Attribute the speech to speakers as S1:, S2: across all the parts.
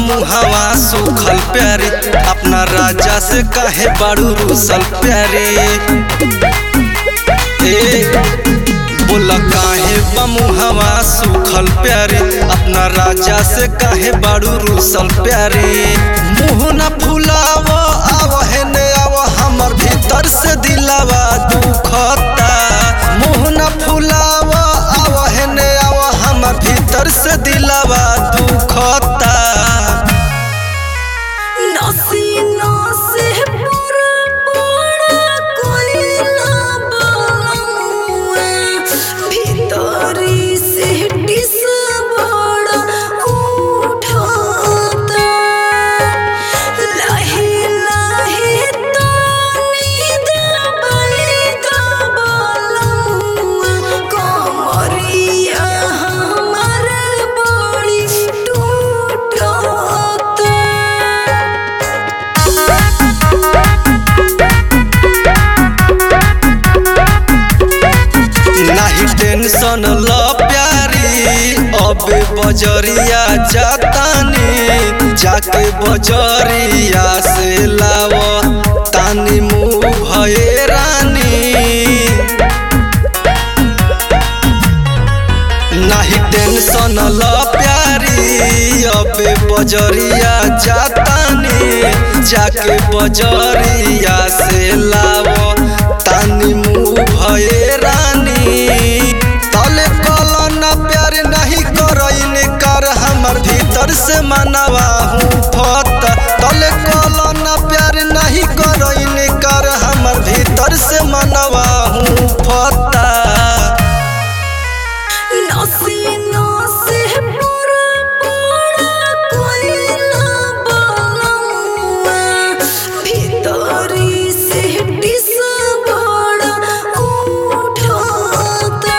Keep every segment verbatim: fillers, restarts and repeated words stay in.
S1: मुहावा सुखल प्यारी, अपना राजा से काहे बाड़ू रूसल प्यारी। ए बोला काहे बमुहावा सुखल प्यारी, अपना राजा से काहे बाड़ू रूसल प्यारी। मुँह न फुलाव आवहे ने आव, हमर भीतर से दिलावा दुखता। मुँह न फुलाव आवहे ने आव, हमर भीतर से दिलावा दुखता।
S2: नसी नसी पूरा पूरा कोयला बलमुआ, भीतरी से टिस बड़ा उठाता। लाहे लाहे तानी दबाई दबलमुआ, कमरिया हमर बड़ी टूटता।
S1: नाही टेंशन ल प्यारी, अबे बजरिया जातानी। जाके बजरिया से लाव तानी मुँह भये रानी। नाही टेंशन ल प्यारी, अबे बजरिया जातानी। जाके बजरिया से लाव तानी मुँह भये रानी। तले कल न प्यार नहीं करइन कर, हमर भीतर से मनवा हूँ फत। तले कल न प्यार नहीं करइन कर, हमर भीतर से मनवा हूँ फता।
S2: नसी नसी पूरा पूरा कोयला बलमुआ, भीतरी से टिस बड़ा उठाता।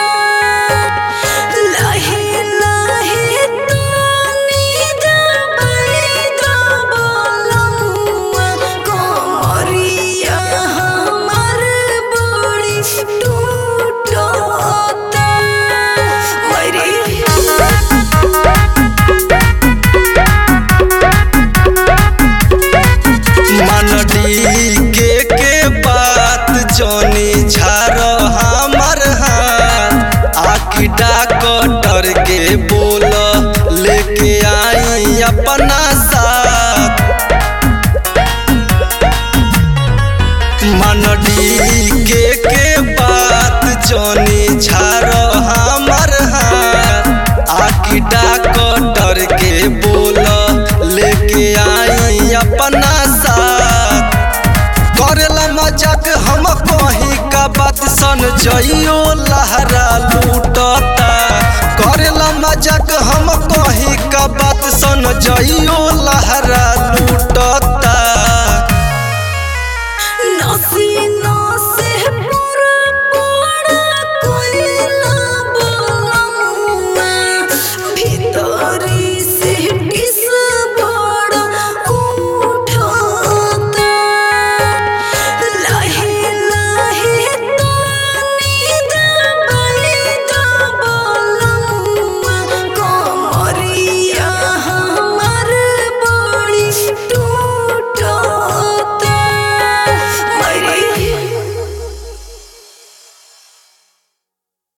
S2: लाहे लाहे तानी दबाई दबलमुआ, कमरिया हमर बड़ी टूटता।
S1: मनडी के के बात जोनी झार हमर हाथ, आखी डॉक्टर के बोल